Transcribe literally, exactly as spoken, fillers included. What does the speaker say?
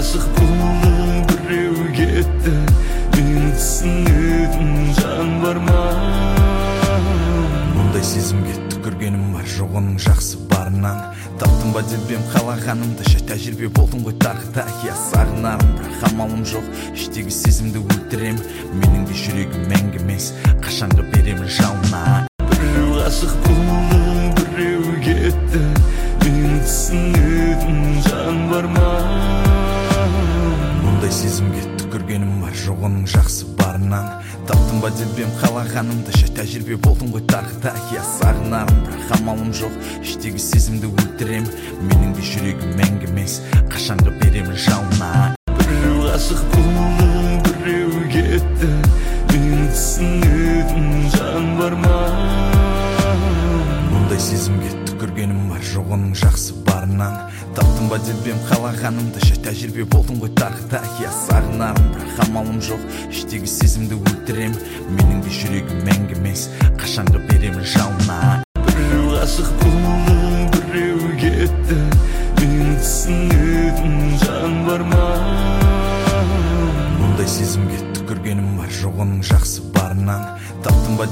ғашық болдың біреу кетті, мен түсінетін жан бар ма? Мұндай сезімге түкіргенім бар, жоқ оның жақсы барынан. Таптым ба деп ем қалағанымды, жай тәжірибе болдым ғой тағы да. Я сағынарым, бірақ амалым жоқ, іштегі сезімді өлтірем. Менің де жүрегім мәңгі емес, қашанғы беремін жауына. Біреу ғашық болдың біреу кетті, мен түсінетін жан бар ма? Мұндай сезімге түкіргенім бар, жоқ оның жақсы барынан. Таптым ба деп ем қалағанымды, жай тәжірибе болдым ғой тағы да. Я сағынарым, бірақ амалым жоқ, іштегі сезімді өлтірем. Менің де жүрегім мәңгі емес, қашанғы беремін жауына. Біреу ғашық болдың біреу кетті, мен түсінетін жан бар ма? Мұндай сезімге түкіргенім бар, жоқ оның жақсы барынан. Таптым ба деп ем қалағанымды, жай тәжірибе болдым ғой тағы да. Я сағынарым, бірақ амалым жоқ, іштегі сезімді өлтірем. Менің де жүрегім мәңгі емес, қашанғы беремін жауына. Біреу ғашық болдың біреу кетті, мен түсінетін жан бар ма? Мұндай сезімге түкіргенім бар, жоқ оның жақсы барынан. Таптым ба